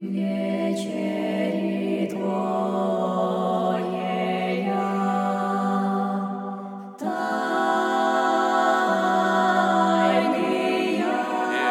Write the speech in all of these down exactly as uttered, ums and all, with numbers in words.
Вечери твоей я тайный я.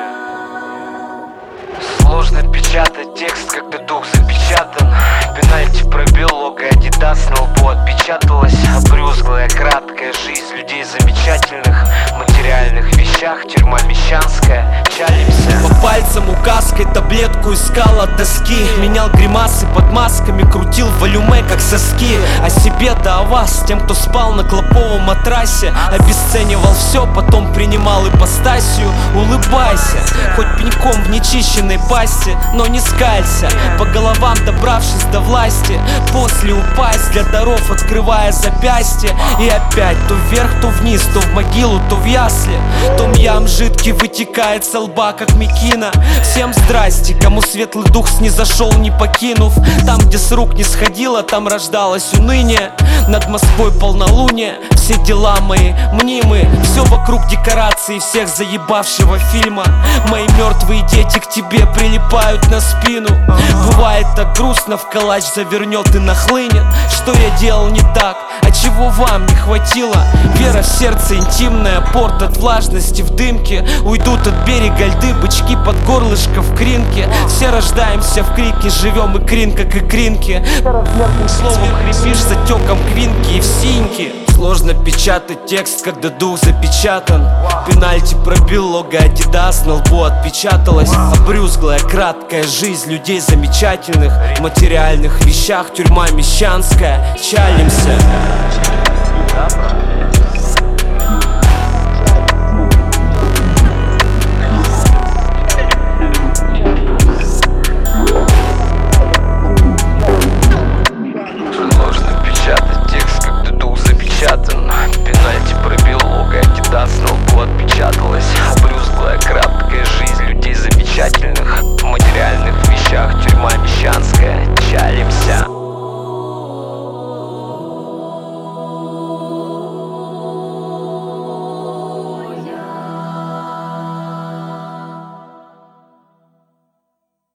Сложно печатать текст, когда дух запечатан. Пенальти пробил, лого Адидас на лбу отпечаталась. Обрюзглая, краткая жизнь людей замечательных. В материальных вещах тюрьма мещанская. Чалимся. По пальцам указкой таблетку искал от доски. Менял гримасы под масками, крутил волюме как соски. О себе да о вас, тем, кто спал на клоповом матрасе. Обесценивал все, потом принимал ипостасию. Улыбайся, хоть пеньком в нечищенной пасти, но не скалься, по головам добравшись до власти. После упасть для даров, открывая запястье. И опять то вверх, то вниз, то в могилу, то в ясли. Том ям жидкий вытекает со лба, как мекина. Всем здрасте, кому светлый дух снизошел, не покинув. Там, где с рук не сходило, там рождалось уныние. Над Москвой полнолуние, все дела мои мнимы. Все вокруг декорации всех заебавшего фильма. Мои мертвые дети к тебе прилипают на спину. Бывает так грустно, в калач завернет и нахлынет. Что я делал не так, а чего вам не хватило? Вера в сердце интимная, порт от влажности в дымке. Уйдут от берега льды, бычки под горлышко в кринке. Все рождаемся в крике, живем и крин, как и кринки. Размерным словом хрипишь затеком квинки и в синьки. Сложно печатать текст, когда дух запечатан. Пенальти пробил, лого Адидас на лбу отпечаталась. Обрюзглая, краткая жизнь людей замечательных. В материальных вещах тюрьма мещанская. Чалимся.